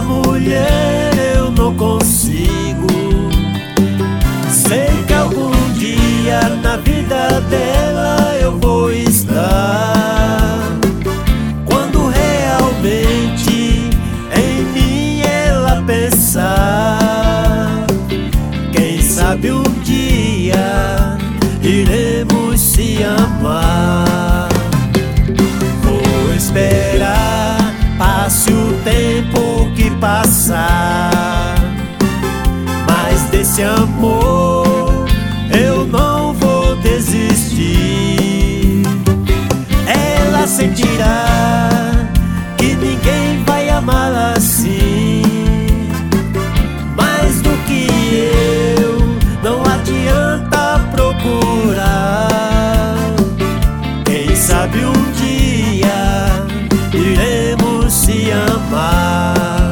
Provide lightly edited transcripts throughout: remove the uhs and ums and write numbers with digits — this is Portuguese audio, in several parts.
mulher eu não consigo. Sei que algum dia na vida dela eu vou estar, quando realmente em mim ela pensar. Quem sabe um dia iremos se amar. Vou esperar, passe o tempo que passar, mas desse amor eu não vou desistir. Ela sentirá que ninguém vai amá-la assim, mais do que eu, não adianta procurar. Quem sabe um dia iremos se amar.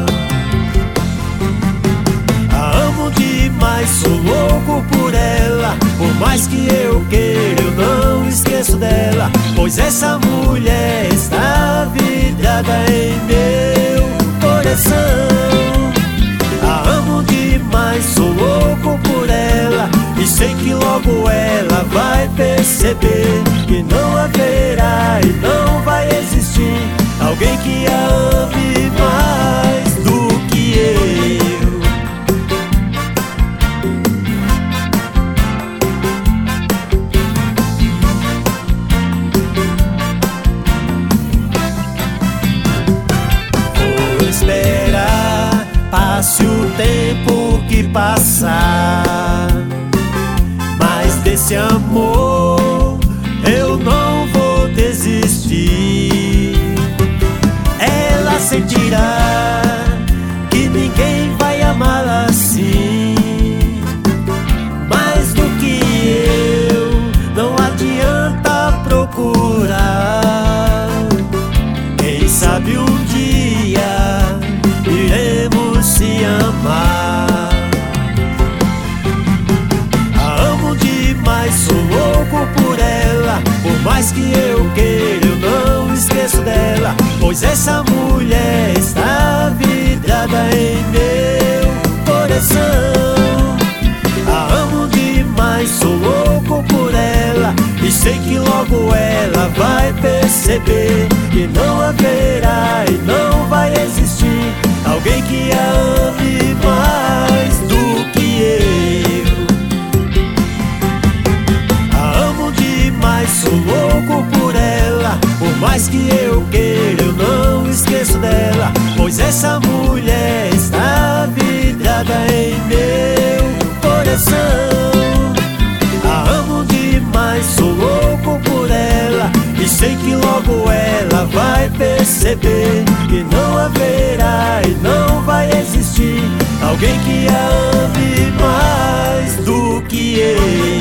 A amo demais, sou louco por ela. Por mais que eu queira, eu não esqueço dela, pois essa mulher está vidrada em meu coração. A amo demais, sou louco por ela, e sei que logo ela vai perceber que não haverá e não vai existir alguém que a ame mais do que eu. Vou esperar, passe o tempo que passar, mas desse amor eu não vou desistir. Ela sentirá que ninguém vai amá-la assim, mais do que eu, não adianta procurar. Quem sabe um dia iremos se amar. A amo demais, sou louco por ela. Por mais que eu queira, eu não esqueço dela, pois essa mulher está vidrada em meu coração. A amo demais, sou louco por ela, e sei que logo ela vai perceber que não haverá e não vai existir alguém que a ame mais do que eu. A amo demais, sou louco por ela. Por mais que eu queira, eu não esqueço dela, pois essa mulher está vidrada em meu coração. A amo demais, sou louco por ela, e sei que logo ela vai perceber que não haverá e não vai existir alguém que a ame mais do que eu.